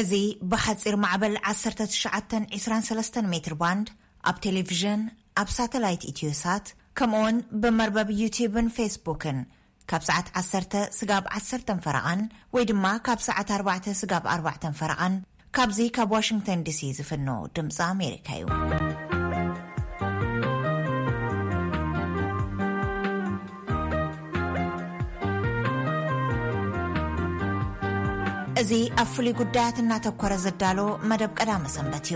أزي بحصير معبل 1923 متر باند أب تلفزيون أب ساتلايت إتيوسات كمون بمربب يوتيوبن فيسبوكن كاب ساعة 10 سقاب 10 فرقان ويدما كاب ساعة 4 سقاب 4 فرقان كابزي كاب واشنطن دي سي زفنو دمص أمريكايو أزي أفلي قدات الناتبكور الزدالو مدب قدام سنبتيو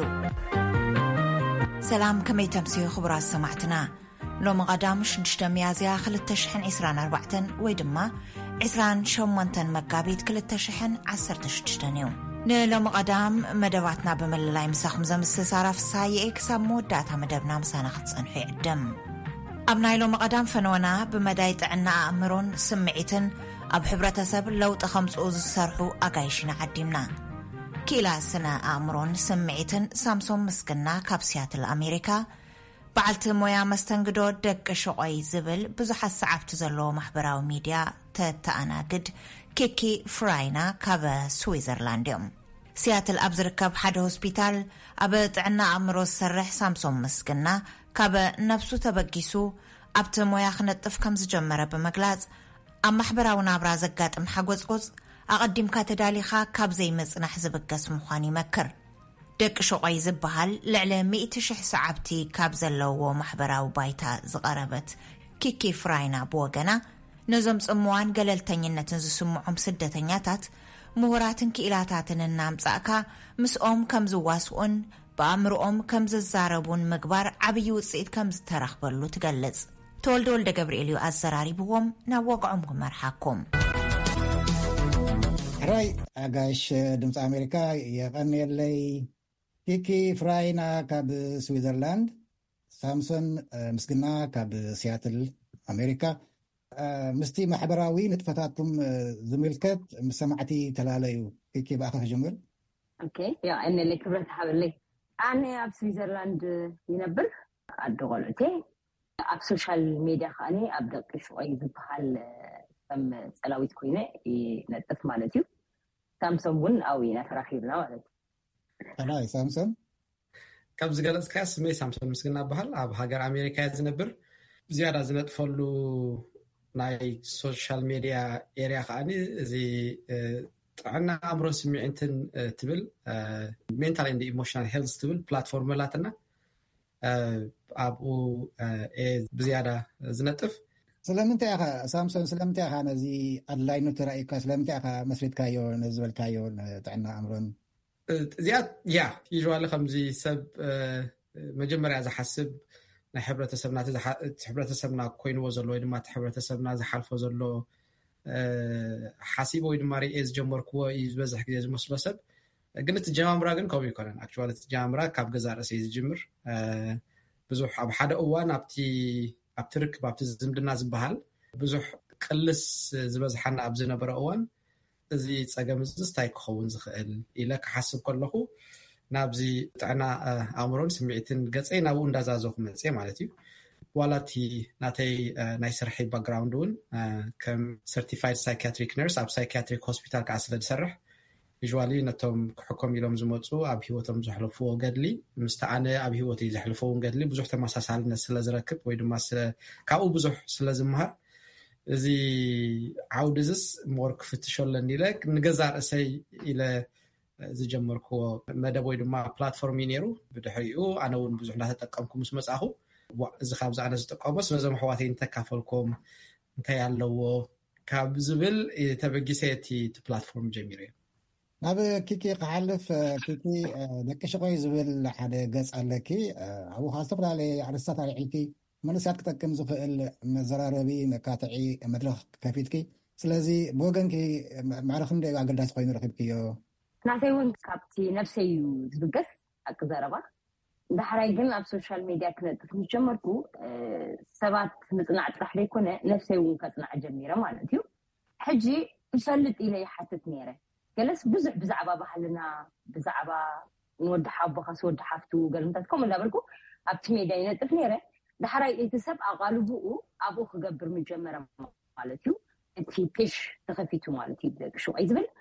سلام كمي تمسيو خبرات سمعتنا لو مقدام شدشتا ميازيا خلت تشحن 24 ويدما 28 مقابيت كلت تشحن 16 نلو مقدام مدباتنا بمللاي مساخم زمستسارة في سايق سامو داتا مدبنا مسانا ختصنحي عدم أبنايلو مقدام فنونا بمدايت عنا أمرون سمعيتن أب حبرتسب لو تخمسو زسرحو أقايشنا عديمنا كيلا سنة أمرون سمعيتن سامسون مسكنا كابسيات الأمريكا بعلت مويا مستنقدو دق شقوي زبل بزحة سعبت زلو محبراو ميديا تتأنا قد كيكي فراينا كابا سويزرلانديوم سياتل أبزركب حد هوسبيتال أبت عنا أمرو سرح سامسون مسكنا كابا نفسو تبقيسو أبت مويا خنطف كمز جمرة بمقلاز أما حبراو نابرا زقات محاقوز أقدم كاتداليخا كاب زي مزنح زبقس مخاني مكر دك شقوي زبهال لعلى 100 شح سعبتي كاب زلو محبراو بايتا زغربت كيكي فراينا بوغنا نزم صموان قلل تنينتن زسمعهم سدتنياتات مهوراتن كإلاتاتن النامزاكا مسؤوم كمز واسؤن بأمرؤوم كمز الزاربون مقبار عبيو سيد كمز ترخبرلو تقلز تولدول دا قبريليو أزراري بوهم ناوقعهم مرحاكم راي أغاش دمت أمريكا يغني اللي كيكي فراينا كاب سويزرلاند سامسون مسكنا كاب سياتل أمريكا مستي محبراوي نتفتاتكم زميلكت مسمعتي تلاليو كيكي بأخذ جمل اوكي يا أنا اللي كبرت حبلي أنا أب سويزرلاند ينبر أدغلتي أب سوشيال ميديا خاني أبدأ شوي زبحال تم سلاويت كوينة نتف مالتيو سامسونج ون أو ينفرخيبنا مالتي هاي سامسونج كابز جالس كاس مي سامسونج مسكنا بحال أب هاجر أمريكا يزنبر زيادة زنت فلو ناي سوشيال ميديا إيريا خاني زي عنا أمر سمعتن تبل mental and emotional health تبل بلاتفورم لاتنا أبو بزيادة زنتف سلامتي أخا سامسونج سلامتي أخا نزي أدلاينو ترأيك سلامتي أخا مسرد كايو نزبل كايو تعنا أمرون زياد يا يجوال خمزي سب مجمر عز حسب حبرتسبنا كوين وزلو إدما حبرتسبنا زي حلف وزلو حاسيبو إدماري إز جمركو إز بزح كده مسلو سب قلت الجامرة قن كوبي كورن أكتوالة الجامرة كاب جزارة سيز جمر بزوح أب حدا أوان أبترك بابت زمدنا زبهال بزوح قلس زبزحنا أبزنا برا أوان زي تساقمزز تايك خون زخيل إلا كحسب كلهو نابزي تعنا أمرون سمعتن قصي نابو اندازازوخ منسي مالتي والاتي ناتي نايسرحي باقراوندون كم certified psychiatric nurse أب psychiatric hospital كأسفل سرح يجوالي نتوم حكم يلوم زموتسو أب هيوتهم زحلفوه قدلي مستعانة أب هيوتي زحلفوه قدلي بزوح تماساسالنا سلا زركب ويدما كاو بزوح سلا زمهر زي عودزس مورك فتشولني لك نقزار أسي إلى زي جمركو مدبو يدما بلاتفورم ينيرو بدحيو أنا ون بزوح لا تتقامكم اسمس أهو إذا خابز أنا زتقامس مزم حواتين تكافلكم انتي علو كابزبل تبقي سيتي بلاتفورم جميلة نابا كيكي قحلف كيكي دك شقوي زبل حدا قص عليكي أو خاصة على عرسات على عيكي منسات كتكم زخل مزراربي مكاتعي مدرخ كافيتكي سلازي بوغنكي معرخم دي أقل داس قوين رخبكيو ناسيون كابتي نفسي زبقس أكزاربا دحراي جن أب سوشيال ميديا كنت مجمركو سبات مصنع تحلي كنا نفسيون كصنع جميرة مالتيو حجي يسلط إلي حتى نيره جلس بزعبا بحلنا بزعبا نود حب خاص ود حفتو قال انتكم لا بركو ابتي ميداي نطف نيره دحراي يتسب اقالبو ابو خغبر مجمره مالتيو انتي بيش تخفيتو مالتي بدك شو ايزبل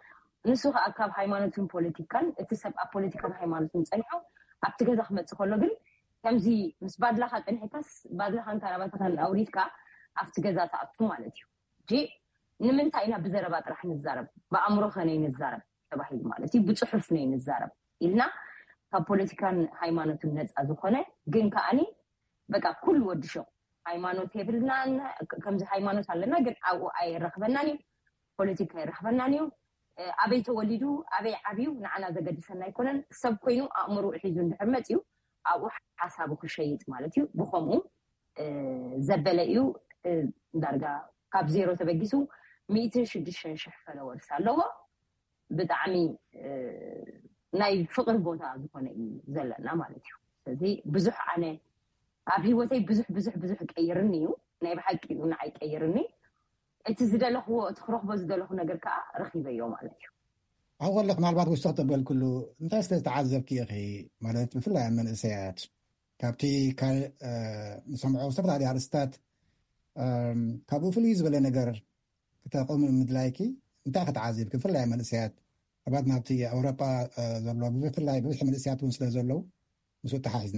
ንሱ ካብ ሃይማኖትን ፖለቲካን እቲ ሰብኣ ፖለቲካን ሃይማኖትን ፀኒሑ ኣብቲ ገዛ ክመፅእ ከሎ ግን ከምዚ ምስ ባድላኻ ፀኒሕካስ ባድላኻን ካራባታኻን ኣውሪድካ ኣብቲ ገዛ ተኣቱ ማለት እዩ እንጂ ንምንታይ ኢና ብዘረባ ጥራሕ ንዛረብ ብኣእምሮ ኸነይ ንዛረብ ተባሂሉ ማለት እዩ ብፅሑፍ ነይ ንዛረብ ኢልና ካብ ፖለቲካን ሃይማኖትን ነፃ ዝኾነ ግን ከዓኒ በቃ ኩሉ ወድሾ ሃይማኖት የብልናን ከምዚ ሃይማኖት ኣለና ግን ኣብኡ ኣይረኽበናን እዩ ፖለቲካ ይረኽበናን እዩ ኣበይ ተወሊዱ ኣበይ ዓብዩ ንዓና ዘገድሰና ኣይኮነን ሰብ ኮይኑ ኣእምሮ ሒዙ እንድሕር መፅዩ ኣብኡ ሓሳቡ ክሸይጥ ማለት እዩ ብኸምኡ ዘበለ እዩ ዳርጋ ካብ ዜሮ ተበጊሱ 106,000 ፈለወርስ ኣለዎ ብጣዕሚ ናይ ፍቅሪ ቦታ ዝኾነ እዩ ዘለና ማለት እዩ ስለዚ ብዙሕ ኣነ ኣብ ሂወተይ ብዙሕ ቀይርኒ እዩ ናይ ብሓቂ ንዓይ ቀይርኒ እቲ ዝደለኽዎ እቲ ክረኽቦ ዝደለኹ ነገር ከዓ ረኺበዮ ማለት እዩ ኣብ ከለኽ ምናልባት ውሽጢ ክትበል ኩሉ እንታይ ዝተዓዘብኪ ኢኺ ማለት ብፍላይ ኣብ መንእሰያት ካብቲ ንሰምዖ ዝተፈላለዩ ኣርእስታት ካብኡ ፍሉይ ዝበለ ነገር ክተቕም ምድላይኪ እንታይ ክትዓዝብኪ ብፍላይ ኣብ መንእሰያት ሰባት ናብቲ ኣውሮጳ ዘሎ ብፍላይ ብዙሕ መንእሰያት እውን ስለ ዘለው ምስኡ ተሓሒዝና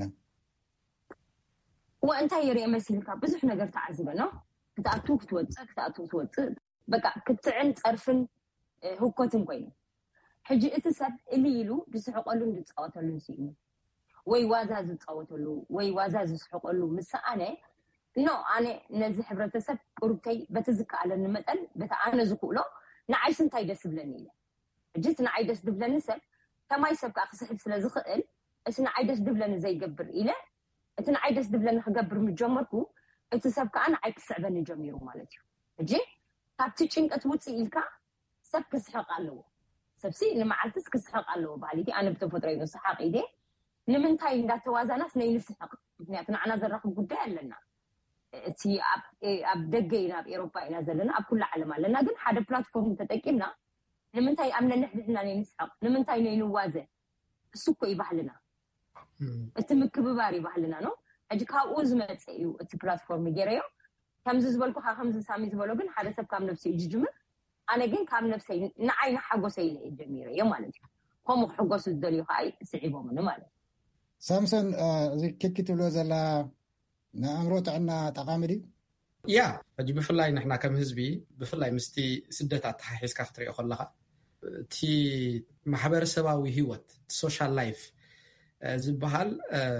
ወእንታይ የርአ መሲልካ ብዙሕ ነገር ተዓዝበ ክትኣቱ ክትወፅእ በቃ ክትዕን ፀርፍን ህኮትን ኮይኑ ሕጂ እቲ ሰብ ኢሉ ዝስሕቀሉን ዝፃወተሉን ሲኡ ወይ ዋዛ ዝፃወተሉ ወይ ዋዛ ዝስሕቀሉ ምስኣነ ኣነ ነዚ ሕብረተሰብ ቁርብተይ በቲ ዝከኣለኒ መጠን በቲ ኣነ ዝክእሎ ንዓይስ እንታይ ደስ ዝብለኒ እየ ሕጂ እቲ ንዓይ ደስ ዝብለኒ ሰብ ከማይ ሰብ ከዓ ክስሕብ ስለ ዝኽእል እቲ ንዓይ ደስ ዝብለኒ ዘይገብር ኢለ እቲ ንዓይ ደስ ዝብለኒ ክገብር ምጀመርኩ እቲ ሰብ ከዓ ንዓይ ክስዕበኒ ጀሚሩ ማለት እዩ ሕጂ ካብቲ ጭንቀት ውፅእ ኢልካ ሰብ ክስሕቕ ኣለዎ ሰብሲ ንመዓልትስ ክስሕቕ ኣለዎ ባህሊቲ ኣነ ብተፈጥሮ እዩ ስሓቕ ኢደ ንምንታይ እንዳተዋዛናስ ናይ ንስሕቕ ምክንያቱ ንዓና ዘራኽብ ጉዳይ ኣለና እቲ ኣብ ደገ ኢና ኣብ ኤሮፓ ኢና ዘለና ኣብ ኩሉ ዓለም ኣለና ግን ሓደ ፕላትፎርም ተጠቂምና ንምንታይ ኣብ ነንሕድሕና ናይ ንስሕቕ ንምንታይ ናይ ንዋዘ እሱ እኮ ይባህልና እቲ ምክብባር ይባህልና ነው ሕጂ ካብኡ ዝመፀ እዩ እቲ ፕላትፎርም ገይረዮ ከምዚ ዝበልኩ ከምዚ ሳሚ ዝበሎ ግን ሓደ ሰብ ካብ ነፍሲ እዩ ዝጅምር ኣነ ግን ካብ ነፍሰይ ንዓይ ንሓጎሰይ ኢለ ጀሚረ እዮ ማለት እዩ ከምኡ ክሕጎሱ ዝደልዩ ከዓ ስዒቦምን ማለት ሳምሶን እዚ ኬክ ትብሎ ዘላ ንኣእምሮ ጥዕና ጠቃሚ ድዩ ያ ሕጂ ብፍላይ ንሕና ከም ህዝቢ ብፍላይ ምስቲ ስደታት ተሓሒዝካ ክትሪኦ ከለካ እቲ ማሕበረሰባዊ ሂወት ሶሻል ላይፍ ዝበሃል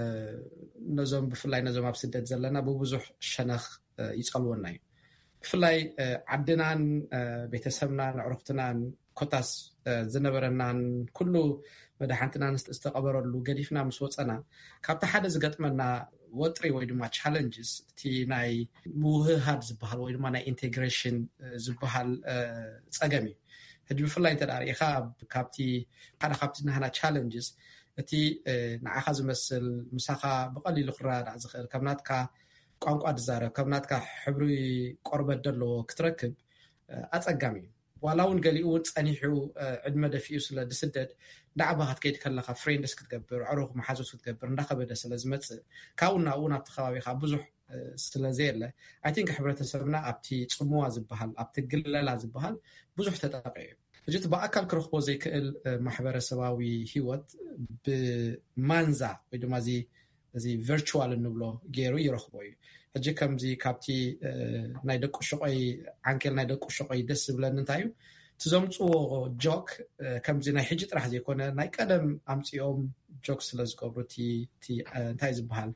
ነዞም ብፍላይ ነዞም ኣብ ስደት ዘለና ብብዙሕ ሸነኽ ይፀልወና እዩ ብፍላይ ዓድናን ቤተሰብናን ኣዕሩኽትናን ኮታስ ዝነበረናን ኩሉ መድሓንትናን ዝተቐበረሉ ገዲፍና ምስ ወፀና ካብቲ ሓደ ዝገጥመና ወጥሪ ወይ ድማ ቻለንጅስ እቲ ናይ ምውህሃድ ዝበሃል ወይ ድማ ናይ ኢንቴግሬሽን ዝበሃል ፀገም እዩ ሕጂ ብፍላይ እንተዳሪኢኻ ካብቲ ሓደ ካብቲ ናህና ቻለንጅስ እቲ ንዓኻ ዝመስል ምሳኻ ብቐሊሉ ክረዳእ ዝኽእል ካብ ናትካ ቋንቋ ዝዛረብ ካብ ናትካ ሕብሪ ቆርበት ዘለዎ ክትረክብ ኣፀጋሚ እዩ ዋላ እውን ገሊኡ እውን ፀኒሑ ዕድመ ደፊኡ ስለ ዝስደድ ዳዕባኻ ክትከይድ ከለካ ፍሬንድስ ክትገብር ኣዕሩኽ መሓዙት ክትገብር እንዳኸበደ ስለ ዝመፅእ ካብኡ ናብኡ ናብቲ ከባቢኻ ብዙሕ ስለዘየለ ኣይ ቲንክ ሕብረተሰብና ኣብቲ ፅሙዋ ዝበሃል ኣብቲ ግለላ ዝበሃል ብዙሕ ተጠቂዑ እዩ ሕጂ እቲ ብኣካል ክረኽቦ ዘይክእል ማሕበረሰባዊ ሂወት ብማንዛ ወይ ድማ እዚ ቨርቹዋል እንብሎ ገይሩ ይረኽቦ እዩ ሕጂ ከምዚ ካብቲ ናይ ደቁ ሸቆይ ዓንኬል ናይ ደቁ ሸቆይ ደስ ዝብለኒ እንታይ እዩ እቲ ዘምፅዎ ጆክ ከምዚ ናይ ሕጂ ጥራሕ ዘይኮነ ናይ ቀደም ኣምፂኦም ጆክ ስለ ዝገብሩ እንታይ ዝበሃል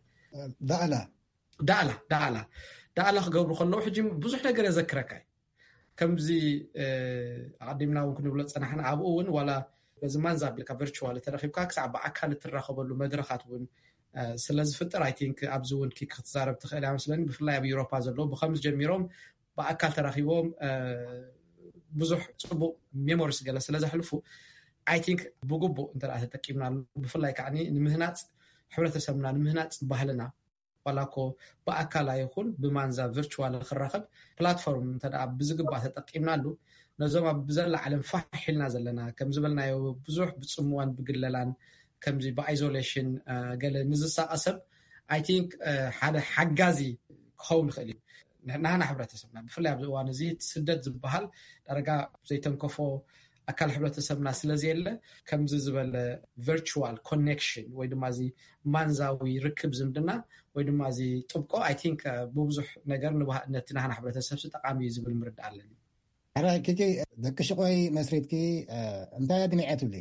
ዳዕላ ክገብሩ ከለዉ ሕጂ ብዙሕ ነገር የዘክረካ ከምዚ ኣቀዲምና እውን ክንብሎ ፀናሕና ኣብኡ እውን ዋላ በዚ ማንዛ ኣቢልካ ቨርቹዋል ተረኺብካ ክሳዕ ብኣካል እትራኸበሉ መድረኻት እውን ስለዝፍጠር ኣይ ቲንክ ኣብዚ እውን ክትዛረብ ትኽእል እያ መስለኒ ብፍላይ ኣብ ኤውሮፓ ዘለዎ ብከምዚ ጀሚሮም ብኣካል ተራኺቦም ብዙሕ ፅቡቅ ሜሞሪስ ገለ ስለዘሕልፉ ኣይ ቲንክ ብግቡእ እንተደኣ ተጠቂምናሉ ብፍላይ ከዓኒ ንምህናፅ ሕብረተሰብና ንምህናፅ ባህልና ዋላኮ ብኣካል ኣይኹን ብማንዛ ቨርቹዋል ክራኸብ ፕላትፎርም እንተደኣ ብዝግባእ ተጠቂምናሉ ነዞም ኣብ ብዘላ ዓለም ፋሒልና ዘለና ከም ዝበልናዮ ብዙሕ ብፅሙዋን ብግለላን ከምዚ ብኣይዞሌሽን ገለ ንዝሳቐሰብ ኣይ ቲንክ ሓደ ሓጋዚ ክኸውን ይኽእል እዩ ናህና ሕብረተሰብና ብፍላይ ኣብዚ እዋን እዚ ስደት ዝበሃል ዳረጋ ዘይተንከፎ ኣካል ሕብረተሰብና ስለዘየለ ከምዚ ዝበለ ቨርቹዋል ኮኔክሽን ወይ ድማ እዚ ማንዛዊ ርክብ ዝምድና ወይ ድማ እዚ ጥብቆ ኣይ ቲንክ ብብዙሕ ነገር ነቲ ናህና ሕብረተሰብ ጠቃሚ እዩ ዝብል ምርዳእ ኣለኒ ሕራይ ኪኪ ደቂ ሽቆይ መስሪትኪ እንታይ ኣድሚዐ ትብሊ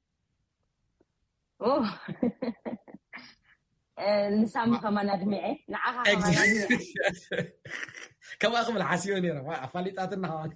ንሳሚ ከማን ኣድሚዐ ንዓኻ ከማን ኣድሚዐ كما أقبل حسيوني رفع فاليتاتنا هون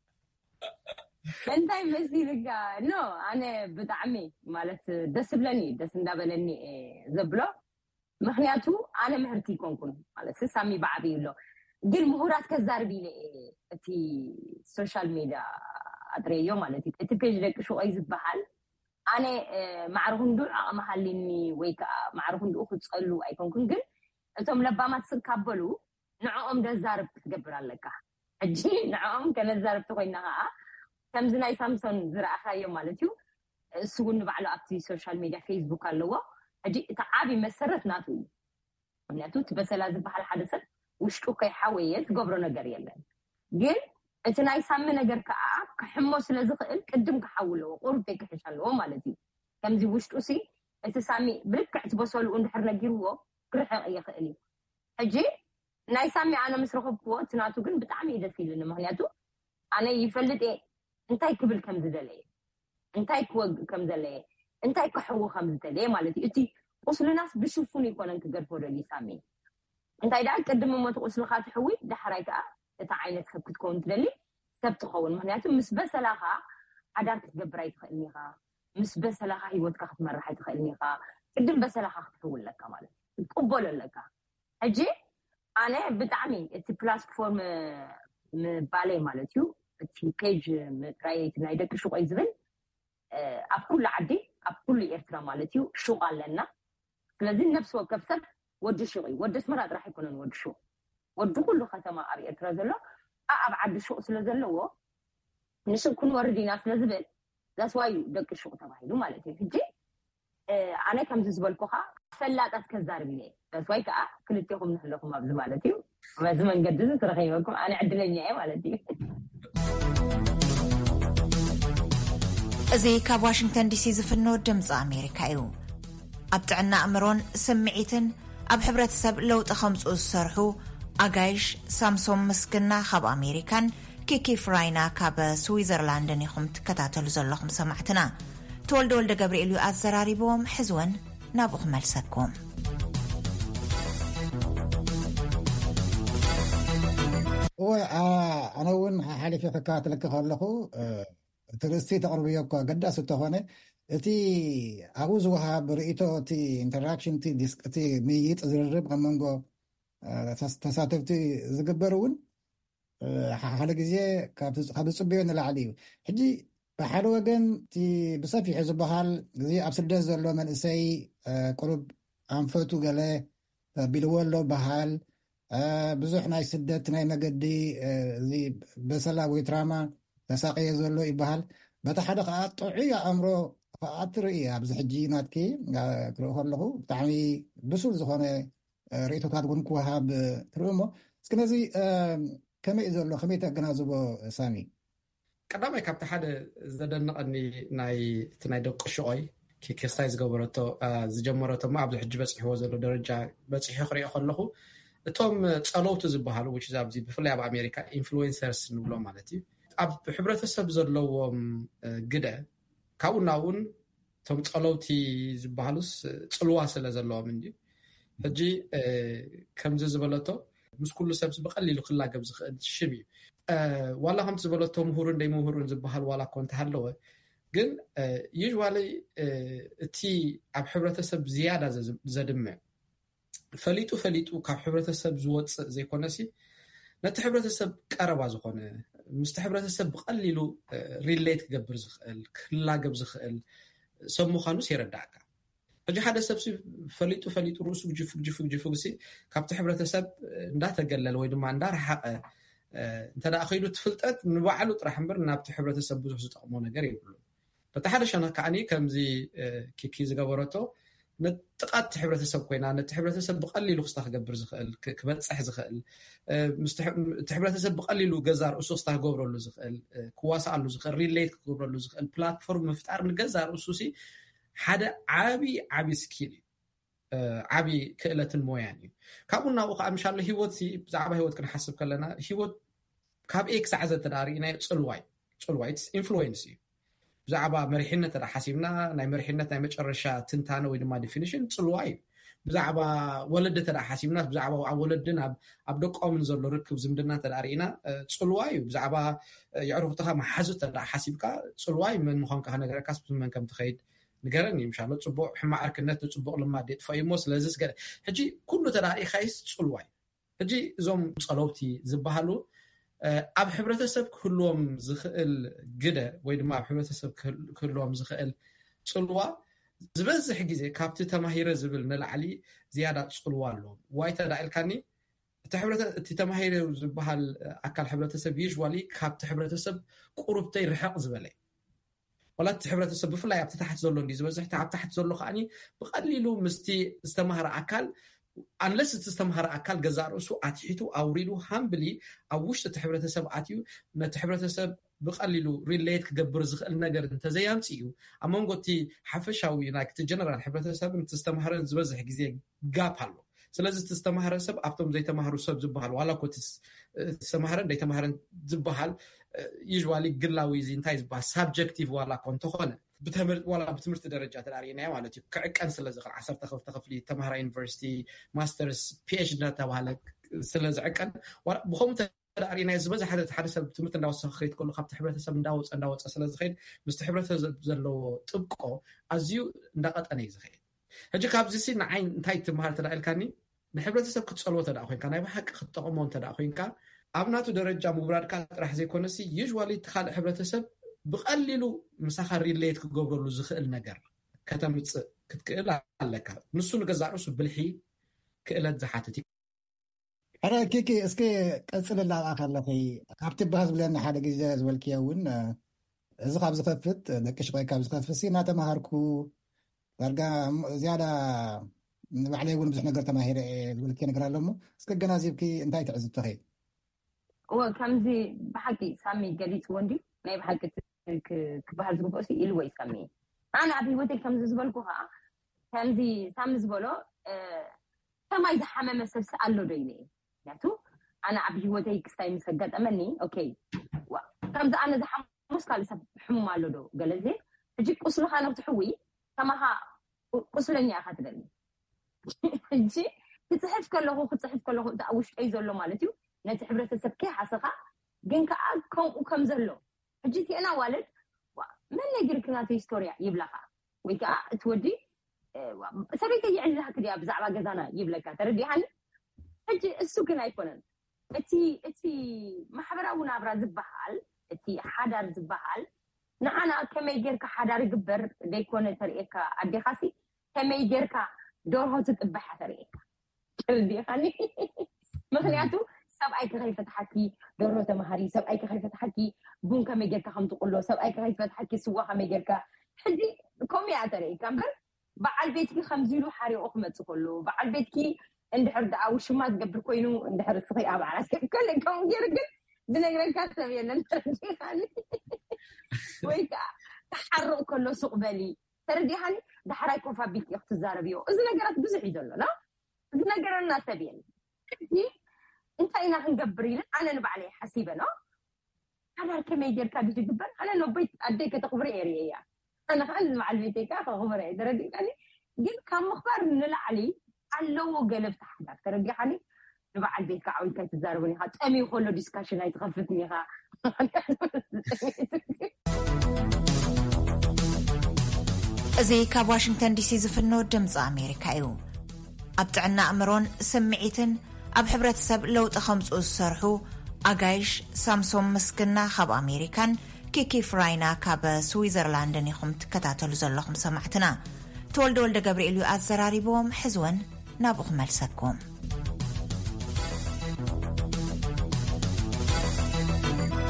እንታይ መሲልካ ኖ ኣነ ብጣዕሚ ማለት ደስ ብለኒ ደስ እንዳበለኒ ዘብሎ ምክንያቱ ኣነ ምህርቲ ኮንኩን ማለት ሳሚ ባዕቢ ኣሎ ግን ምሁራት ከዛርብ ኢለ እቲ ሶሻል ሚዲያ ኣድረዮ ማለት እቲ ፔጅ ደቂ ሽቆይ ዝበሃል ኣነ ማዕርኹንዱ ኣቕመሃሊኒ ወይ ከዓ ማዕርኹንዱ ክፀሉ ኣይኮንኩን ግን እቶም ለባማት ስካበሉ ንዕኦም ደዛርብ ትገብር ኣለካ ሕጂ ንዕኦም ከነዛርብ ተኮይና ከዓ ከምዚ ናይ ሳምሶን ዝረኣኻዮ ማለት እዩ እሱ እውን ባዕሉ ኣብቲ ሶሻል ሚዲያ ፌስቡክ ኣለዎ ሕጂ እቲ ዓብዪ መሰረት ናቱ እዩ ምክንያቱ እቲ በሰላ ዝበሃል ሓደ ሰብ ውሽጡ ከይሓወየ ዝገብሮ ነገር የለን ግን እቲ ናይ ሳሚ ነገር ከዓ ክሕሞ ስለ ዝኽእል ቅድም ክሓውለዎ ቁርብ ክሕሽ ኣለዎ ማለት እዩ ከምዚ ውሽጡ ሲ እቲ ሳሚ ብልክዕ ትበሰሉ እንድሕር ነጊርዎ ክርሕቕ ይኽእል እዩ ሕጂ ናይ ሳሚ ኣነ ምስ ረኸብክዎ እቲ ናቱ ግን ብጣዕሚ እዩ ደስ ኢሉኒ ምክንያቱ ኣነ ይፈልጥ እንታይ ክብል ከም ዝደለየ እንታይ ክወግእ ከም ዘለየ እንታይ ክሕው ከም ዝደለየ ማለት እዩ እቲ ቁስልናስ ብሽፉን ይኮነን ክገድፎ ደልዩ ሳሚ እንታይ ዳ ቅድም ሞት ቁስልካ ትሕዊ ዳሕራይ ከዓ እቲ ዓይነት ሰብ ክትከውን ትደሊ ሰብ ትኸውን ምክንያቱ ምስ በሰላኻ ሓዳር ክትገብር ኣይትኽእልኒ ኢኻ ምስ በሰላኻ ሂወትካ ክትመርሕ ኣይትኽእልኒ ኢኻ ቅድም በሰላኻ ክትሕውለካ ማለት እዩ ትቅበሎ ኣለካ ሕጂ ኣነ ብጣዕሚ እቲ ፕላትፎርም ምባለይ ማለት እዩ እቲ ፔጅ ምጥራየት ናይ ደቂ ሽቆይ ዝብል ኣብ ኩሉ ዓዲ ኣብ ኩሉ ኤርትራ ማለት እዩ ሹቅ ኣለና ስለዚ ነፍሲ ወከፍ ሰብ ወዲ ሹቅ እዩ ወዲ ስመራ ጥራሕ ኣይኮነን ወዲ ሹቅ ወዲ ኩሉ ከተማ ኣብ ኤርትራ ዘሎ ኣብ ዓዲ ሹቅ ስለ ዘለዎ ንሹቅ ክንወርድ ኢና ስለ ዝብል ዛስዋዩ ደቂ ሹቅ ተባሂሉ ማለት እዩ ሕጂ ኣነ ከምዚ ዝበልኩኻ ፈላጣት ከዛርብ እየ ዛስዋይ ከዓ ክልቴኹም ንሕለኹም ኣብዚ ማለት እዩ በዚ መንገዲ እዚ ትረኸይበኩም ኣነ ዕድለኛ እየ ማለት እዩ እዚ ካብ ዋሽንግተን ዲሲ ዝፍኖ ድምፂ ኣሜሪካ እዩ ኣብ ጥዕና ኣእምሮን ስምዒትን ኣብ ሕብረተሰብ ለውጢ ከምፅኡ ዝሰርሑ ኣጋይሽ ሳምሶን ምስግና ካብ ኣሜሪካን ኪኪ ፍራይና ካብ ስዊዘርላንድን ኢኹም ትከታተሉ ዘለኹም ሰማዕትና ተወልደ ወልደ ገብርኤል እዩ ኣዘራሪቦም ሕዝወን ናብኡ ክመልሰኩም ኣነ እውን ሓሊፈ ክከታተለካ ከለኹ እቲ ርእስቲ ተቕርብዮ እኳ ገዳሲ እንተኾነ እቲ ኣብኡ ዝወሃብ ርእቶ እቲ ኢንተራክሽን እቲ ምይይጥ ዝርርብ ከም መንጎ ተሳተፍቲ ዝግበር እውን ሓደ ግዜ ካብ ዝፅበዮ ንላዕሊ እዩ ሕጂ ብሓደ ወገን እቲ ብሰፊሑ ዝበሃል ግዜ ኣብ ስደት ዘሎ መንእሰይ ቁሩብ ኣንፈቱ ገለ ቢልዎ ኣሎ በሃል ብዙሕ ናይ ስደት ናይ መገዲ እዚ በሰላ ወይ ትራማ ተሳቀየ ዘሎ ይበሃል በታ ሓደ ከዓ ጥዑይ ኣእምሮ ከዓ ትርኢ ኣብዚ ሕጂ ናትኪ ክርኢ ከለኹ ብጣዕሚ ብሱል ዝኾነ ርእቶታት እውን ክወሃብ ትርኢ እሞ እስኪ ነዚ ከመይ ዘሎ ከመይ ተገናዝቦ ሳሚ ቀዳማይ ካብቲ ሓደ ዘደንቐኒ እቲ ናይ ደቂ ሽቆይ ክስታይ ዝገበረቶ ዝጀመረቶማ ኣብዚ ሕጂ በፂሕዎ ዘሎ ደረጃ በፂሑ ክሪኦ ከለኹ እቶም ፀለውቲ ዝበሃሉ which is ኣብዚ ብፍላይ ኣብ ኣሜሪካ ኢንፍሉዌንሰርስ ንብሎም ማለት እዩ ኣብ ሕብረተሰብ ዘለዎም ግደ ካብኡ ናብኡን እቶም ፀለውቲ ዝበሃሉስ ፅልዋ ስለ ዘለዎም እንዲ ሕጂ ከምዚ ዝበለቶ ምስ ኩሉ ሰብ ብቐሊሉ ክላገብ ዝኽእል ሽም እዩ ዋላ ከምቲ ዝበለቶ ምሁርን ደይ ምሁርን ዝበሃል ዋላ እኮ እንተሃለወ ግን ዩዥዋሊ እቲ ኣብ ሕብረተሰብ ዝያዳ ዘድምዕ ፈሊጡ ካብ ሕብረተሰብ ዝወፅእ ዘይኮነሲ ነቲ ሕብረተሰብ ቀረባ ዝኾነ ምስቲ ሕብረተሰብ ብቐሊሉ ሪሌት ክገብር ዝኽእል ክላገብ ዝኽእል ሰብ ምዃኑስ የረዳእካ ሕጂ ሓደ ሰብ ፈሊጡ ርእሱ ጅፉግ ሲ ካብቲ ሕብረተሰብ እንዳተገለለ ወይ ድማ እንዳረሓቐ እንተዳ ኸይዱ ትፍልጠት ንባዕሉ ጥራሕ እምበር ናብቲ ሕብረተሰብ ብዙሕ ዝጠቕሞ ነገር የብሉ በቲ ሓደ ሸነ ከዓኒ ከምዚ ኪኪ ዝገበረቶ نتقات ሕብረተሰብ ኮይና ነቲ ሕብረተሰብ ብቐሊሉ ክስተኽገብር ዝኽእል ክበጽሕ ዝኽእል ሕብረተሰብ ብቐሊሉ ገዛ ርእሱ ክስተኽገብረሉ ዝኽእል ክዋሳኣሉ ዝኽእል ሪሌት ክገብረሉ ዝኽእል ፕላትፎርም ምፍጣር ንገዛ ርእሱ ሲ ሓደ ዓቢ ስኪል ዓቢ ክእለትን ሞያን እዩ ካብኡ ናብኡ ከዓ ምሻሎ ሂወት ብዛዕባ ሂወት ክንሓስብ ከለና ሂወት ካብ ኤ ክሳዕ ዘ ተዳሪእና ፅልዋይ ኢንፍሉዌንስ እዩ ብዛዕባ መሪሕነት ተዳ ሓሲብና ናይ መሪሕነት ናይ መጨረሻ ትንታነ ወይ ድማ ዲፊኒሽን ፅልዋ እዩ ብዛዕባ ወለደ ተዳ ሓሲብና ብዛዕባ ኣብ ወለድን ኣብ ደቆምን ዘሎ ርክብ ዝምድና ተዳሪእና ፅልዋ እዩ ብዛዕባ የዕርኽትኻ መሓዙት ተዳ ሓሲብካ ፅልዋ እዩ መን ምዃንካ ነገረካስ ብመን ከም ትኸይድ ንገረኒ ምሻሎ ፅቡቅ ሕማቅ ዕርክነት ንፅቡቅ ልማድ የጥፋእሞ ስለዚ ስገ ሕጂ ኩሉ ተዳሪእኻይስ ፅልዋ እዩ ሕጂ እዞም ፀለውቲ ዝበሃሉ ኣብ ሕብረተሰብ ክህልዎም ዝኽእል ግደ ወይ ድማ ኣብ ሕብረተሰብ ክህልዎም ዝኽእል ፅልዋ ዝበዝሕ ግዜ ካብቲ ተማሂረ ዝብል ንላዕሊ ዝያዳ ፅልዋ ኣለዎም ዋይ ተዳኢልካኒ እቲ ተማሂረ ዝበሃል ኣካል ሕብረተሰብ ዩዥዋሊ ካብቲ ሕብረተሰብ ቁርብተይ ርሕቕ ዝበለ ወላቲ ሕብረተሰብ ብፍላይ ኣብቲ ታሕቲ ዘሎ እንዲ ዝበዝሕ ኣብ ታሕቲ ዘሎ ከዓኒ ብቐሊሉ ምስቲ ዝተማሃረ ኣካል አንለስ እቲ ዝተማሃረ ኣካል ገዛ ርእሱ ኣትሒቱ ኣውሪዱ ሃምብሊ ኣብ ውሽጢ እቲ ሕብረተሰብ ኣትዩ ነቲ ሕብረተሰብ ብቐሊሉ ሪሌት ክገብር ዝኽእል ነገር እንተዘያምፅ እዩ ኣብ መንጎ እቲ ሓፈሻዊ ናይ እቲ ጀነራል ሕብረተሰብ እቲ ዝተማሃረን ዝበዝሕ ግዜ ጋፕ ኣሎ ስለዚ እቲ ዝተማሃረ ሰብ ኣብቶም ዘይተማሃሩ ሰብ ዝበሃል ዋላ ኮ ዝተማሃረን ዘይተማሃረን ዝበሃል ዩዥዋሊ ግላዊ እዚ እንታይ ዝበሃል ሳብጀክቲቭ ዋላ ኮ እንተኾነ ዋላ ብትምህርቲ ደረጃ ተዳሪእናዮ ማለት እዩ ክዕቀን ስለ ዝኽእል 12 ክፍሊ ተምሃራ ዩኒቨርሲቲ ማስተርስ ፒኤችዲ እናተባሃለ ስለ ዝዕቀን ብኸምኡ ተዳሪእናዮ ዝበዝሕ ሓደ ሰብ ትምህርቲ እንዳወሰኸ ክኸይድ ከሎ ካብቲ ሕብረተሰብ እንዳወፀ ስለ ዝኸይድ ምስቲ ሕብረተሰብ ዘለዎ ጥብቆ ኣዝዩ እንዳቐጠነ እዩ ዝኸይድ ሕጂ ካብዚ ሲ ንዓይ እንታይ ትምሃር ተዳኢልካኒ ንሕብረተሰብ ክትፀልዎ ተዳ ኮይንካ ናይ ብሓቂ ክትጠቕሞ ተዳ ኮይንካ ኣብ ናቱ ደረጃ ምውራድካ ጥራሕ ዘይኮነሲ ዩዥዋሊ እቲ ካልእ ሕብረተሰብ ብቐሊሉ ምሳኻ ሪሌት ክገብረሉ ዝኽእል ነገር ከተምፅእ ክትክእል ኣለካ ንሱ ንገዛእ ርእሱ ብልሒ ክእለት ዝሓትት ኣረ ኪኪ እስኪ ቀፅልላ ከለኺ ካብቲ ባህ ዝብለና ሓደ ግዜ ዝበልክዮ እውን እዚ ካብ ዝኸፍት ደቂ ሽቆይ ካብ ዝኸፍት እናተማሃርኩ ዳርጋ ዝያዳ ንባዕለይ እውን ብዙሕ ነገር ተማሂረ ዝብልክዮ ነገር ኣሎ እሞ እስኪ ገናዚብኪ እንታይ ትዕዝብ ትኽእል ከምዚ ብሓቂ ሳሚ ገሊፅዎ እንዲ ናይ ብሓቂ ክበሃል ዝግብኦ ኢልዎ ይሰሚ ኣነ ኣብ ሂወተይ ከምዚ ዝበልኩ ከዓ ከምዚ ሳሚ ዝበሎ ሰማይ ዝሓመመ ሰብሲ ኣሎ ዶ ኢለ ምክንያቱ ኣነ ኣብ ሂወተይ ክስታይ ምስ ኣጋጠመኒ ኦኬ ከምዚ ኣነ ዝሓሙስ ካልእ ሰብ ሕሙም ኣሎ ዶ ገለዜ ሕጂ ቁስልኻ ነብትሕዊ ከማኻ ቁስለኛ ኢኻ ትደሊ ሕጂ ክፅሕፍ ከለኹ እቲ ኣብ ውሽጠይ ዘሎ ማለት እዩ ነቲ ሕብረተሰብ ከይሓስኻ ግን ከዓ ከምኡ ከም ዘሎ ሕጂ እቲአና ዋልድ መን ነጊርክ ናተ ሂስቶርያ ይብለኻ ወይ ከዓ እትወዲ ሰበይተይ ይዕልልካ ክድያ ብዛዕባ ገዛና ይብለካ ተረዲሓኒ ሕጂ እሱ ግን ኣይኮነን እቲ ማሕበራዊ ናብራ ዝበሃል እቲ ሓዳር ዝበሃል ንዓና ከመይ ጌርካ ሓዳር ይግበር ደይኮነ ተርእየካ ኣዴኻሲ ከመይ ጌርካ ደርሆ ትጥበሓ ተርእየካ ተረዲሓኒ ምክንያቱ ሰብኣይ ከይፈትሓኪ ደርሆ ተማሃሪ ሰብኣይ ከይፈትሓኪ ቡን ከመይ ጌርካ ከምትቁሎ ሰብኣይ ከይፈትሓኪ ስዋ ከመይ ጌርካ ሕጂ ከምያ ተርእየካ እምበር በዓል ቤትኪ ከምዚ ኢሉ ሓሪቑ ክመፅእ ከሎ በዓል ቤትኪ እንድሕር ደኣ ውሽማ ዝገብር ኮይኑ እንድሕር እስኺ ኣብ ዓራስ ከለ ከምኡ ገይሩ ግን ብነግረካ ሰብ የለን ተረዲሓኒ ወይ ከዓ ተሓርቕ ከሎ ሱቕ በሊ ተረዲሓኒ ዳሕራይ ኮፍ ኣቢልኪ ክትዛረብዮ እዚ ነገራት ብዙሕ እዩ ዘሎ ና እዚ ነገረና ሰብ የለን እንታይ ኢና ክንገብር ኢለ ኣነ ንባዕለይ ሓሲበ ኖ ሓዳር ከመይ ጌርካ ድዩ ዝግበር ኣነ ነቦይ ኣደይ ከተኽብሪ እየ እያ ኣነ ከዓ ንበዓል ቤተይ ከዓ ከኽብረ እየ ተረዲሓኒ ግን ካብ ምኽባር ንላዕሊ ኣለዎ ገለብቲ ሓዳር ተረዲሓኒ ንበዓል ቤትካ ዓዊልካ ትዛረቡን ኢኻ ጠሚዩ ከሎ ዲስካሽን ኣይትኸፍትን ኢኻ እዚ ካብ ዋሽንግተን ዲሲ ዝፍኖ ድምፂ ኣሜሪካ እዩ ኣብ ጥዕና ኣእምሮን ስምዒትን ኣብ ሕብረተሰብ ለውጢ ከምፅኡ ዝሰርሑ ኣጋይሽ ሳምሶም መስግና ካብ ኣሜሪካን ኪኪ ፍራይና ካብ ስዊዘርላንድን ኢኹም ትከታተሉ ዘለኹም ሰማዕትና ተወልደ ወልደ ገብርኤል እዩ ኣዘራሪቦም ሕዝወን ናብኡ ክመልሰኩም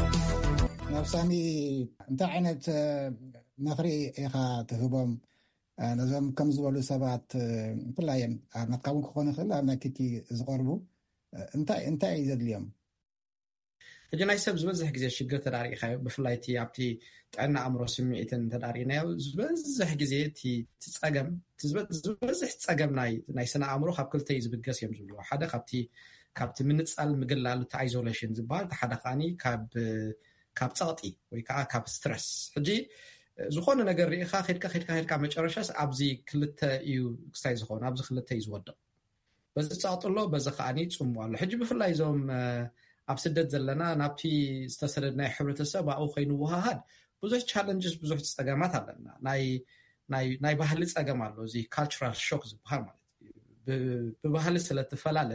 ናብ ሳሚ እንታይ ዓይነት ምኽሪ ኢኻ ትህቦም ነዞም ከም ዝበሉ ሰባት ብፍላይ ኣብ ናትካውን ክኾኑ ይኽእል ኣብ ናይ ኪኪ ዝቐርቡ እንታይ እዩ ዘድልዮም? ሕጂ ናይ ሰብ ዝበዝሕ ግዜ ሽግር ተዳሪእካዮ ብፍላይ እቲ ኣብቲ ጥዕና ኣእምሮ ስምዒትን ተዳሪእናዮ ዝበዝሕ ግዜ እቲ ፀገም ዝበዝሕ ፀገም ናይ ስነ ኣእምሮ ካብ ክልተ እዩ ዝብገስ እዮም ዝብልዎ። ሓደ ካብቲ ምንፃል ምግላል እቲ ኣይዞሌሽን ዝበሃል ሓደ ከዓኒ ካብ ፀቕጢ ወይ ከዓ ካብ ስትረስ። ሕጂ ዝኾነ ነገር ሪኢካ ኬድካ መጨረሻስ ኣብዚ ክልተ እዩ ክስታይ ዝኾነ ኣብዚ ክልተ እዩ ዝወድቕ። በዚ ፀቕጥሎ በዚ ከዓኒ ፅሙቕ ኣሎ። ሕጂ ብፍላይ እዞም ኣብ ስደት ዘለና ናብቲ ዝተሰደድናይ ሕብረተሰብ ኣብኡ ኮይኑ ውሃሃድ ብዙሕ ቻለንጅስ ብዙሕ ፀገማት ኣለና። ናይ ባህሊ ፀገም ኣሎ። እዚ ካልቸራል ሾክ ዝበሃል ማለት እዩ። ብባህሊ ስለትፈላለ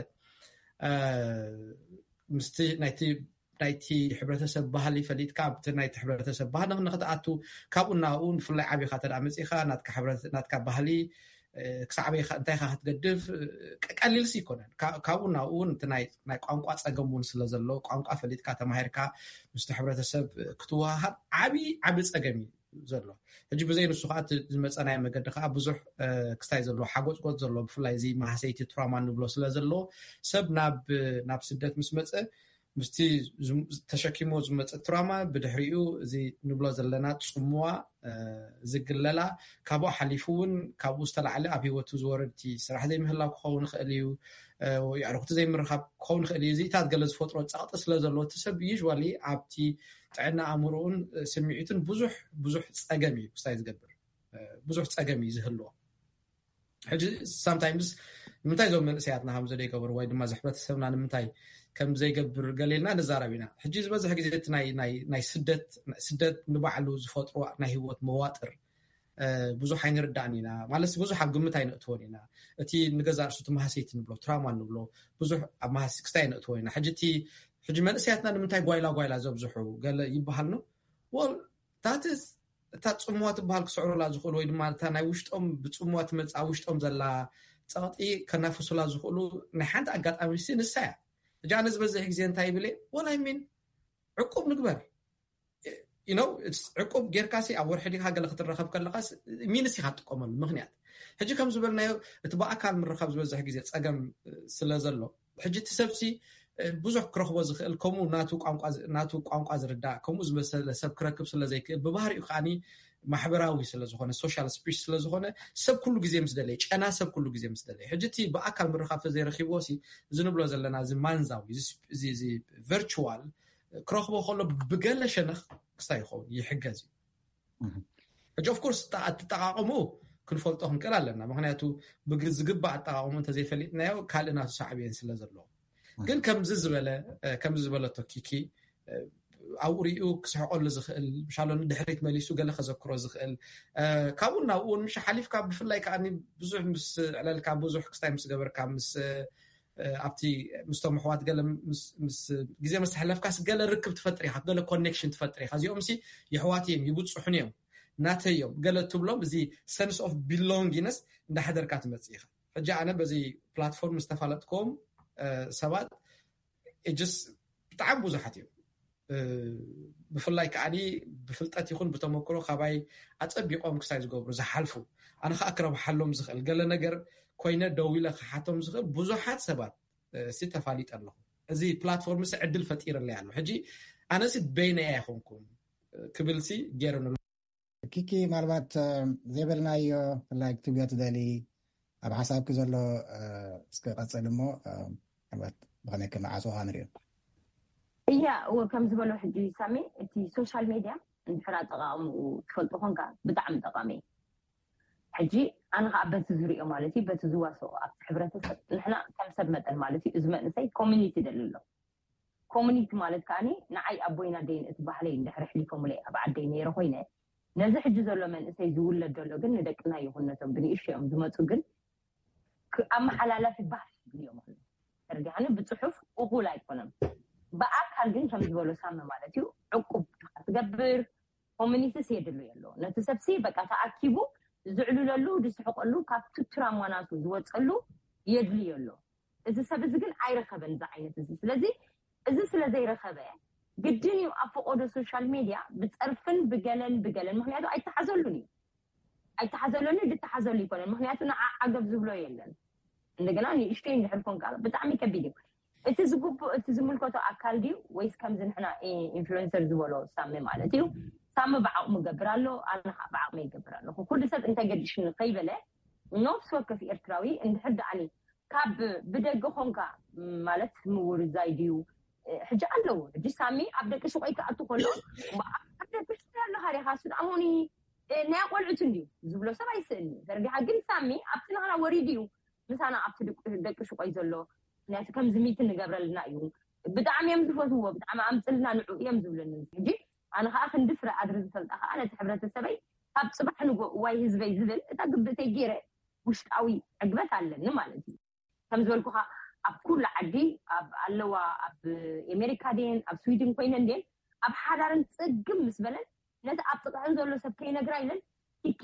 ምስቲ ናይቲ ሕብረተሰብ ባህሊ ፈሊጥካ ኣብቲ ናይቲ ሕብረተሰብ ባህሊ ንኽትኣቱ ካብኡ ናብኡ ብፍላይ ዓብኻ ተዳ መፂኻ ናትካ ባህሊ ክሳዕበይካ እንታይካ ክትገድፍ ቀሊልሲ ይኮነን። ካብኡ ናብኡ ናይ ቋንቋ ፀገም እውን ስለ ዘሎ ቋንቋ ፈሊጥካ ተማሂርካ ምስቲ ሕብረተሰብ ክትወሃሃድ ዓብይ ፀገም እዩ ዘሎ። ሕጂ ብዘይ ንሱ ከዓ ዝመፀናይ መገዲ ከዓ ብዙሕ ክስታይ ዘሎ ሓጎፅጎፅ ዘሎ ብፍላይ እዚ ማህሰይቲ ትራማ ንብሎ ስለ ዘሎ ሰብ ናብ ስደት ምስ መፀ ምስቲ ተሸኪሞ ዝመፀ ትራማ ብድሕሪኡ እዚ ንብሎ ዘለና ፅሙዋ ዝግለላ ካብኡ ሓሊፉ እውን ካብኡ ዝተላዕለ ኣብ ሂወቱ ዝወረድቲ ስራሕ ዘይምህላው ክኸውን ይኽእል እዩ። ኣዕርክቲ ዘይምርኻብ ክኸውን ይኽእል እዩ። እዚታት ገለ ዝፈጥሮ ፀቕጢ ስለ ዘሎ እቲ ሰብ ዩዥዋሊ ኣብቲ ጥዕና ኣእምሮኡን ስምዒቱን ብዙሕ ፀገም እዩ ክስታይ ዝገብር ብዙሕ ፀገም እዩ ዝህልዎ። ሕጂ ሳምታይምስ ንምንታይ ዞም መንእሰያትና ከምዚ ዘይገብሩ ወይ ድማ ሕብረተሰብና ንምንታይ ከም ዘይገብር ገሌልና ንዛረብ ኢና። ሕጂ ዝበዝሕ ግዜ እቲ ናይ ስደት ንባዕሉ ዝፈጥሮ ናይ ሂወት መዋጥር ብዙሕ ኣይንርዳእን ኢና ማለት ብዙሕ ኣብ ግምት ኣይነእትዎን ኢና። እቲ ንገዛ ርእሱ ማህሰይቲ ንብሎ ትራማ ንብሎ ብዙሕ ኣብ ማህሰይቲ ክስታይ ኣይነእትዎ ኢና። ሕጂ መንእሰያትና ንምንታይ ጓይላ ዘብዝሑ ገለ ይበሃል ነው ወል እታ ፅሙዋ ትበሃል ክስዕሩላ ዝኽእሉ ወይ ድማ እታ ናይ ውሽጦም ብፅሙዋ ትመፃ ውሽጦም ዘላ ፀቕጢ ከናፈሱላ ዝኽእሉ ናይ ሓንቲ ኣጋጣሚ ንሳ እያ። ሕጂ ኣነ ዝበዝሕ ግዜ እንታይ ይብል ወላይ ሚን ዕቁብ ንግበር ዕቁብ ጌርካሲ ኣብ ወርሒ ዲካ ገለ ክትረኸብ ከለኻስ ሚንስ ኢካ ትጥቀመሉ ምክንያት። ሕጂ ከም ዝበልናዮ እቲ ብኣካል ምርኻብ ዝበዝሕ ግዜ ፀገም ስለ ዘሎ ሕጂ እቲ ሰብሲ ብዙሕ ክረኽቦ ዝኽእል ከምኡ ናቱ ቋንቋ ዝርዳእ ከምኡ ዝመሰለ ሰብ ክረክብ ስለዘይክእል ብባህሪኡ ከዓኒ ማሕበራዊ ስለዝኾነ ሶሻል ስፒሽ ስለዝኾነ ሰብ ኩሉ ግዜ ምስ ደለየ ጨና ሰብ ኩሉ ግዜ ምስ ደለየ ሕጂ እቲ ብኣካል ምርኻብ ተዘይረኺቦ እዚ ንብሎ ዘለና እዚ ማንዛዊ እዚ ቨርቹዋል ክረኽቦ ከሎ ብገለ ሸነኽ ክስታይ ይኸውን ይሕገዝ እዩ። ሕጂ ኦፍኮርስ ኣጠቃቕሙ ክንፈልጦ ክንክእል ኣለና። ምክንያቱ ዝግባእ ኣጠቃቕሙ እንተዘይፈሊጥናዮ ካልእ ናቱ ሳዕብየን ስለ ዘለዎ ግን ከምዚ ዝበለቶ ኪኪ ኣብኡ ሪኡ ክስሕቀሉ ዝኽእል ምሻሎ ንድሕሪት መሊሱ ገለ ከዘክሮ ዝኽእል ካብኡ ናብኡ ምሽ ሓሊፍካ ብፍላይ ከዓ ብዙሕ ምስ ዕለልካ ብዙሕ ክስታይ ምስ ገበርካ ኣብቲ ምስቶም ኣሕዋት ገለ ግዜ ምስ ተሕለፍካስ ገለ ርክብ ትፈጥሪ ኢኻ ገለ ኮኔክሽን ትፈጥሪ ኢኻ እዚኦም ሲ ይሕዋት እዮም ይብፅሑን እዮም ናተዮም ገለ ትብሎም እዚ ሰንስ ኦፍ ቢሎንጊነስ እንዳሓደርካ ትመፅእ ኢኻ። ሕጂ ኣነ በዚ ፕላትፎርም ዝተፋለጥኩም ሰባት ብጣዕሚ ብዙሓት እዮም ብፍላይ ከዓኒ ብፍልጠት ይኹን ብተመክሮ ካባይ ኣፀቢቆም ክሳይ ዝገብሩ ዝሓልፉ ኣነ ከዓ ክረብሓሎም ዝኽእል ገለ ነገር ኮይነ ደው ኢለ ክሓቶም ዝኽእል ብዙሓት ሰባት ተፋሊጥ ኣለኹ። እዚ ፕላትፎርም ዕድል ፈጢረለይ ኣሎ። ሕጂ ኣነሲ በይነያ ይኹንኩም ክብልሲ ገይረን ኪኪ ምናልባት ዘይበልናዮ ፍላይ ክትብዮ ትደሊ ኣብ ሓሳብክ ዘሎ እስክቀፅል እሞ ምናልባት ብኸመይ ክመዓፅኻ ንሪኦ እያ ከም ዝበሎ ሕጂ ሳሜ እቲ ሶሻል ሜድያ እንድሕር ኣጠቃቅምኡ ትፈልጦ ኮንካ ብጣዕሚ ጠቃሚ ሕጂ ኣነ ከዓ በቲ ዝሪኦ ማለት እዩ በቲ ዝዋስኦ ኣብ ሕብረተሰብ ንሕና ከም ሰብ መጠን ማለት እዩ እዚ መንእሰይ ኮሚኒቲ ደልሎ ኮሚኒቲ ማለት ከዓኒ ንዓይ ኣቦይና ደይን እቲ ባህለይ እንድሕር ሕሊፎምለይ ኣብ ዓደይ ነይረ ኮይነ ነዚ ሕጂ ዘሎ መንእሰይ ዝውለድ ዘሎ ግን ንደቅና ይኹነቶም ብንእሽዮም ዝመፁ ግን ኣመሓላላፊ ባህል እዮም ኣሎ ተርጊሓኒ ብፅሑፍ እኹል ኣይኮነም ብኣካል ግን ከም ዝበሎ ሳመ ማለት እዩ ዕቁብ ትገብር ኮሚኒቲስ የድሉ የሎ ነቲ ሰብሲ በቃ ተኣኪቡ ዝዕልለሉ ዝስሕቀሉ ካብቲ ትራማናቱ ዝወፀሉ የድሉ የሎ እዚ ሰብ እዚ ግን ኣይረኸበን እዚ ዓይነት እዚ ስለዚ እዚ ስለዘይረኸበ ግድን እዩ ኣብ ፈቆዶ ሶሻል ሜድያ ብፀርፍን ብገለን ምክንያቱ ኣይተሓዘሉን እዩ ኣይተሓዘሎኒ ድተሓዘሉ ይኮነን ምክንያቱ ንዓገብ ዝብሎ የለን እንደገና ንእሽተይ እንድሕር ኮንካ ብጣዕሚ ከቢድ እዩ እቲ ዝግቡእ እቲ ዝምልከቶ ኣካል ድዩ ወይስ ከምዚ ንሕና ኢንፍሉዌንሰር ዝበሎ ሳሚ ማለት እዩ ሳሚ ብዓቕሙ ገብር ኣሎ ኣነ ከዓ ብዓቕመ ይገብር ኣለኹ ኩሉ ሰብ እንታይ ገዲሽኒ ከይበለ ነፍሲ ወከፍ ኤርትራዊ እንድሕር ደኣኒ ካብ ብደገ ኮንካ ማለት ምውር ዛይ ድዩ ሕጂ ኣለዎ ሕጂ ሳሚ ኣብ ደቂ ሱቆይ ክኣቱ ከሎ ኣብ ደቂ ሱቆይ ኣሎ ሃሪኻ ስድኣሞኒ ናይ ቆልዑት እንድዩ ዝብሎ ሰብ ኣይስእልኒ ዘርጊሓ ግን ሳሚ ኣብቲ ንኽና ወሪድ እዩ ምሳና ኣብቲ ደቂ ሱቆይ ዘሎ ምክንያቱ ከምዚ ሚት ንገብረልና እዩ ብጣዕሚ እዮም ዝፈትዎ ብጣዕሚ ኣምፅልና ንዑ እዮም ዝብለኒ ሕጂ ኣነ ከዓ ክንድፍረ ኣድሪ ዝፈልጣ ከዓ ነቲ ሕብረተሰበይ ኣብ ፅባሕ ንጎ ዋይ ህዝበይ ዝብል እታ ግብተይ ገይረ ውሽጣዊ ዕግበት ኣለኒ ማለት እዩ ከም ዝበልኩኻ ኣብ ኩሉ ዓዲ ኣብ ኣለዋ ኣብ ኣሜሪካ ድን ኣብ ስዊድን ኮይነን ድን ኣብ ሓዳርን ፅግም ምስ በለን ነቲ ኣብ ጥቕዕን ዘሎ ሰብ ከይነግራ ኢለን ኪኪ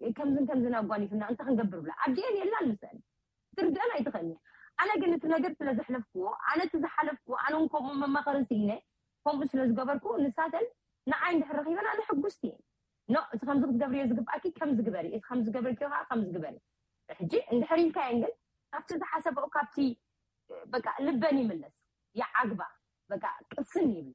ከምዝን ኣጓኒፍና እንተ ክንገብር ብላ ዓዲአን የላን ምስአን ትርድአን ኣይትኽእልኒ ኣነ ግን እቲ ነገር ስለ ዘሕለፍክዎ ኣነ እቲ ዝሓለፍክዎ ኣነ እውን ከምኡ መማኸርን ስኢነ ከምኡ ስለ ዝገበርክዎ ንሳተን ንዓይ እንድሕር ረኺበን ኣነ ሕጉስቲ እየን ኖ እቲ ከምዚ ክትገብርዮ ዝግባእኪ ከም ዝግበሪ እቲ ከም ዝገበርክዮ ከዓ ከም ዝግበሪ ሕጂ እንድሕር ኢልካየን ግን ካብቲ ዝሓሰበኦ ካብቲ በቃ ልበን ይምለስ ይዓግባ በቃ ቅስን ይብል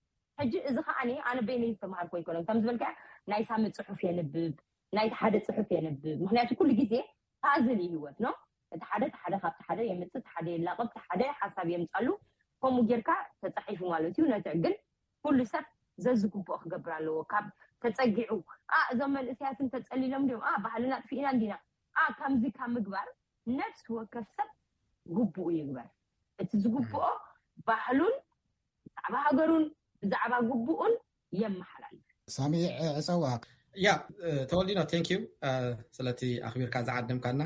ሕጂ እዚ ከዓኒ ኣነ በይነይ ዝተምሃርኮ ይኮነን ከም ዝበልካ ናይ ሳሚ ፅሑፍ የንብብ ናይቲ ሓደ ፅሑፍ የንብብ ምክንያቱ ኩሉ ግዜ ፓዝል ህይወት ኖ እቲ ሓደ ካብቲ ሓደ የምፅእ እቲ ሓደ የላቐብ እቲ ሓደ ሓሳብ የምፃሉ ከምኡ ጌርካ ተፃሒፉ ማለት እዩ ነቲ ግን ኩሉ ሰብ ዘዝግብኦ ክገብር ኣለዎ ካብ ተፀጊዑ እዞም መንእሰያትን ተፀሊሎም ድዮም ባህልና ጥፊእና እንዲና ከምዚ ካብ ምግባር ነፍሲ ወከፍ ሰብ ግቡኡ ይግበር እቲ ዝግብኦ ባህሉን ብዛዕባ ሃገሩን ብዛዕባ ግቡኡን የመሓላልፍ ሳሚ ዕፀዋ ያ ተወሊና ቴንኪዩ ስለቲ ኣኽቢርካ ዝዓድምካና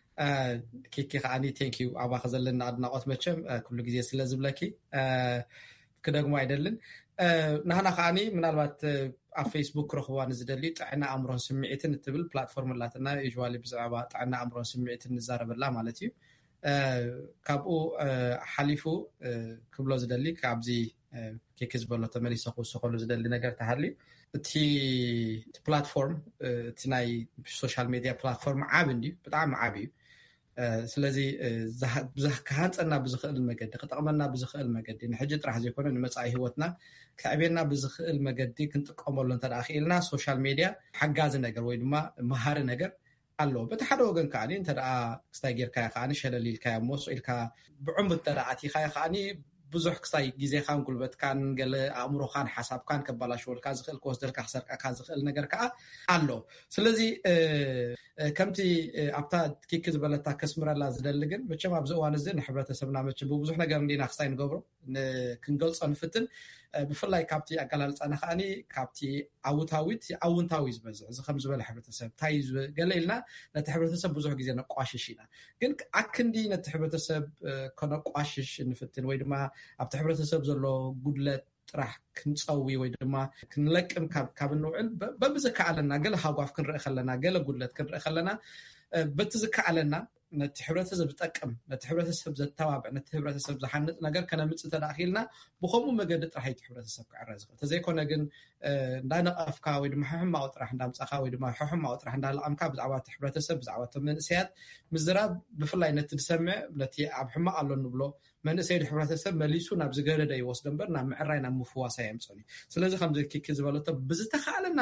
ኪኪ ከዓኒ ቴንኪዩ ኣባኸ ዘለና ኣድናቆት መቸም ኩሉ ግዜ ስለ ዝብለኪ ክደግሞ ኣይደልን ናህና ከዓኒ ምናልባት ኣብ ፌስቡክ ረኽዋ ንዝደሊ ጥዕና ኣእምሮን ስምዒትን እትብል ፕላትፎርም ኣላትና ዩዥዋሊ ብዛዕባ ጥዕና ኣእምሮን ስምዒትን ንዛረበላ ማለት እዩ ካብኡ ሓሊፉ ክብሎ ዝደሊ ካብዚ ኬክ ዝበሎ ተመሊሰ ክውስኸሉ ዝደሊ ነገር ተሃልዩ እቲ ፕላትፎርም እቲ ናይ ሶሻል ሚድያ ፕላትፎርም ዓብ እንድዩ ብጣዕሚ ዓብ እዩ ስለዚ ክሃንፀና ብዝኽእል መገዲ ክጠቕመና ብዝኽእል መገዲ ንሕጂ ጥራሕ ዘይኮነ ንመፃኢ ሂወትና ክዕብየና ብዝኽእል መገዲ ክንጥቀመሉ እንተደኣ ክኢልና ሶሻል ሚድያ ሓጋዚ ነገር ወይ ድማ መሃሪ ነገር ኣለዎ በቲ ሓደ ወገን ከዓኒ እንተደኣ ክስታይ ጌርካዮ ከዓኒ ሸለሊልካዮ ሞሶ ኢልካ ብዕሙድ እንተደኣ ኣቲኻዮ ከዓኒ ብዙሕ ክስታይ ግዜኻን ጉልበትካን ገለ ኣእምሮኻን ሓሳብካን ከበላሽወልካ ዝኽእል ክወስደልካ ክሰርቀካ ዝኽእል ነገር ከዓ ኣሎ ስለዚ ከምቲ ኣብታ ኪኪ ዝበለታ ከስምረላ ዝደሊ ግን መቸም ኣብዚ እዋን እዚ ንሕብረተሰብና መቸም ብብዙሕ ነገር እንዲና ክስታይ ንገብሮ ክንገልፆ ንፍትን ብፍላይ ካብቲ ኣገላልፃና ከዓኒ ካብቲ ኣውንታዊ ዝበዝሕ እዚ ከም ዝበለ ሕብረተሰብ እንታይ ገለ ኢልና ነቲ ሕብረተሰብ ብዙሕ ግዜ ነቋሽሽ ኢና ግን ኣክንዲ ነቲ ሕብረተሰብ ከነቋሽሽ ንፍትን ወይ ድማ ኣብቲ ሕብረተሰብ ዘሎ ጉድለት ጥራሕ ክንፀዊ ወይ ድማ ክንለቅም ካብ እንውዕል በብዝከኣለና ገለ ሃጓፍ ክንርኢ ከለና ገለ ጉድለት ክንርኢ ከለና በቲ ዝከኣለና ነቲ ሕብረተሰብ ዝጠቅም ነቲ ሕብረተሰብ ዘተባብዕ ነቲ ሕብረተሰብ ዝሓንፅ ነገር ከነምፅእ ተዳኺልና ብከምኡ መገዲ ጥራሕ እቲ ሕብረተሰብ ክዕረ ዝኽእል ተዘይኮነ ግን እንዳነቐፍካ ወይ ድማ ሕማቕ ጥራሕ እንዳምፃኻ ወይ ድማ ሕማቕ ጥራሕ እንዳለቐምካ ብዛዕባ እቲ ሕብረተሰብ ብዛዕባ እቲ መንእሰያት ምዝራብ ብፍላይ ነቲ ዝሰምዕ ነቲ ኣብ ሕማቕ ኣሎ ንብሎ መንእሰይ ሕብረተሰብ መሊሱ ናብ ዝገረደ ይወስዶ እምበር ናብ ምዕራይ ናብ ምፍዋሳ የምፅኒ ስለዚ ከምዚ ኪኪ ዝበለቶ ብዝተኸኣለና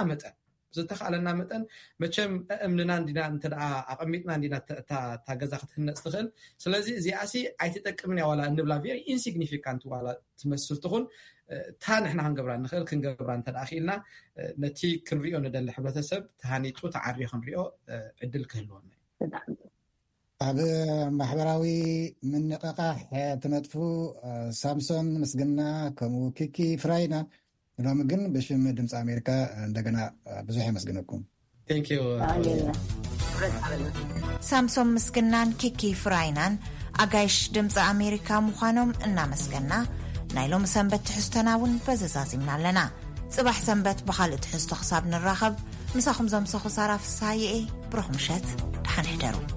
መጠን መቸም እምንና እንዲና እንተደኣ ኣቐሚጥና እንዲና ታገዛ ክትህነፅ ትኽእል ስለዚ እዚኣሲ ኣይትጠቅምን ያ ዋላ እንብላ ቬሪ ኢንሲግኒፊካንት ዋላ ትመስል ትኹን እታ ንሕና ክንገብራ እንተደኣ ኽኢልና ነቲ ክንሪኦ ንደሊ ሕብረተሰብ ተሃኒጡ ተዓርዮ ክንሪኦ ዕድል ክህልወና እዩ ኣብ ማሕበራዊ ምንቕቓሕ ትነጥፉ ሳምሶን ምስግና ከምኡ ኪኪ ፍራይና ሎሚ ግን ብሽም ድምፂ ኣሜሪካ እንደገና ብዙሕ የመስግነኩም ሳምሶን ምስግናን ኪኪ ፍራይናን ኣጋይሽ ድምፂ ኣሜሪካ ምዃኖም እናመስገና ናይ ሎሚ ሰንበት ትሕዝቶና እውን በዘዛዚምና ኣለና ጽባሕ ሰንበት ብኻልእ ትሕዝቶ ክሳብ ንራኸብ ምሳኹም ዘምሰኹ ሳራ ፍሳሐ ብሩኽ ምሸት ድሓን ሕደሩ